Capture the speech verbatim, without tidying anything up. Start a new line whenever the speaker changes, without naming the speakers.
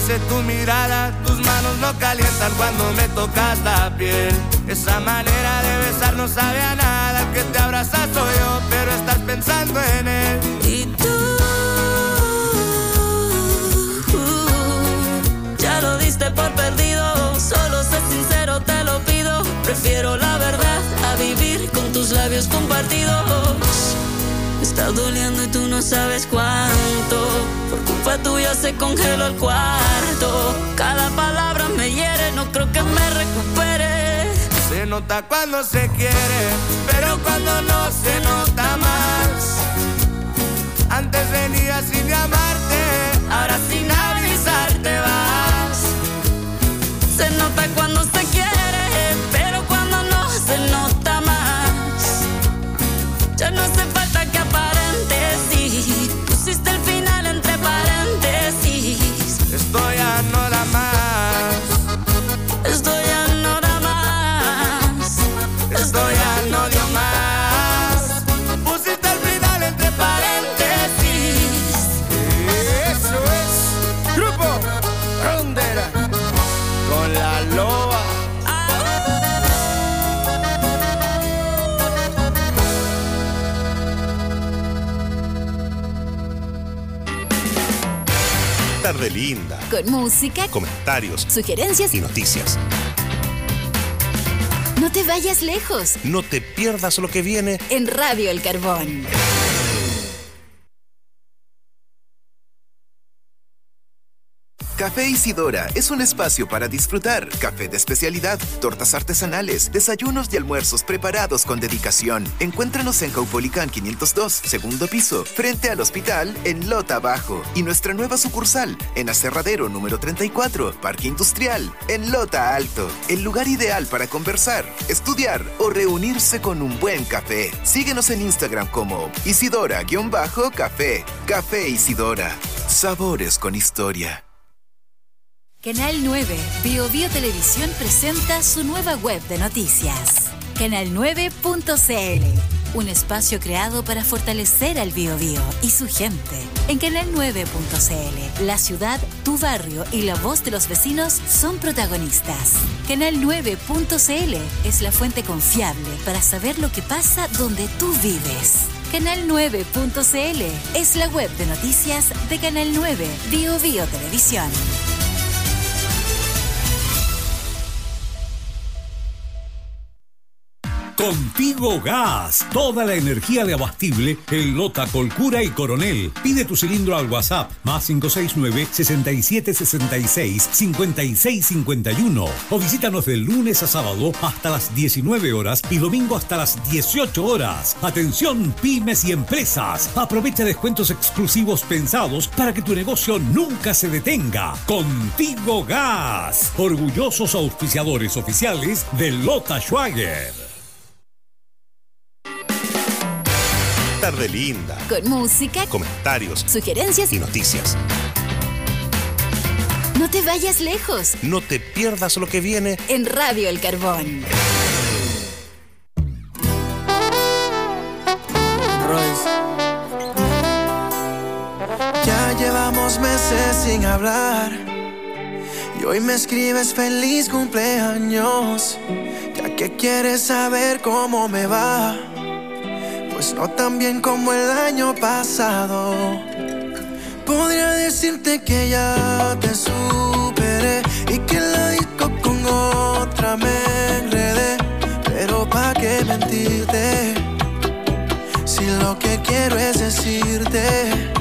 sé tu mirada, tus manos no calientan cuando me tocas la piel. Esa manera de besar no sabe a nada, el que te abraza soy yo, pero estás pensando en él.
Y tú, uh, ya lo diste por perdido, solo sé sincero, te lo pido. Prefiero la verdad a vivir con tus labios compartidos. Me está doliendo y tú no sabes cuánto. Por culpa tuya se congeló el cuarto. Cada palabra me hiere, no creo que me recupere.
Se nota cuando se quiere, pero cuando no se nota más. Antes venías sin llamarte, ahora sin avisar te vas.
Se nota cuando se quiere, pero cuando no se nota más. Ya no hace falta que aparentes, sí. Pusiste el final entre paréntesis.
Esto ya no da más.
Esto ya no da más.
Esto ya no dio más. Pusiste el final entre paréntesis. Eso es Grupo Rondera con la loba.
Tarde linda.
Con música,
comentarios,
sugerencias
y noticias.
No te vayas lejos.
No te pierdas lo que viene
en Radio El Carbón.
Café Isidora es un espacio para disfrutar. Café de especialidad, tortas artesanales, desayunos y almuerzos preparados con dedicación. Encuéntranos en Caupolicán quinientos dos, segundo piso, frente al hospital en Lota Bajo. Y nuestra nueva sucursal en Aserradero número treinta y cuatro, Parque Industrial, en Lota Alto. El lugar ideal para conversar, estudiar o reunirse con un buen café. Síguenos en Instagram como Isidora-Café. Café Isidora. Sabores con historia.
Canal nueve, Bio Bio Televisión presenta su nueva web de noticias. canal nueve punto c l, un espacio creado para fortalecer al Bio Bio y su gente. En canal nueve punto c l, la ciudad, tu barrio y la voz de los vecinos son protagonistas. canal nueve punto c l es la fuente confiable para saber lo que pasa donde tú vives. canal nueve punto c l es la web de noticias de Canal nueve, Bio Bio Televisión.
Contigo Gas, toda la energía de abastible en Lota, Colcura y Coronel. Pide tu cilindro al WhatsApp más cinco seis nueve, seis siete seis seis, cinco seis cinco uno o visítanos de lunes a sábado hasta las diecinueve horas y domingo hasta las dieciocho horas. Atención pymes y empresas, aprovecha descuentos exclusivos pensados para que tu negocio nunca se detenga. Contigo Gas, orgullosos auspiciadores oficiales de Lota Schwager.
Tarde linda.
Con música,
comentarios,
sugerencias
y noticias.
No te vayas lejos.
No te pierdas lo que viene
en Radio El Carbón.
Royce. Ya llevamos meses sin hablar y hoy me escribes feliz cumpleaños, ya que quieres saber cómo me va. Pues no tan bien como el año pasado. Podría decirte que ya te superé y que en la disco con otra me enredé, pero pa' qué mentirte si lo que quiero es decirte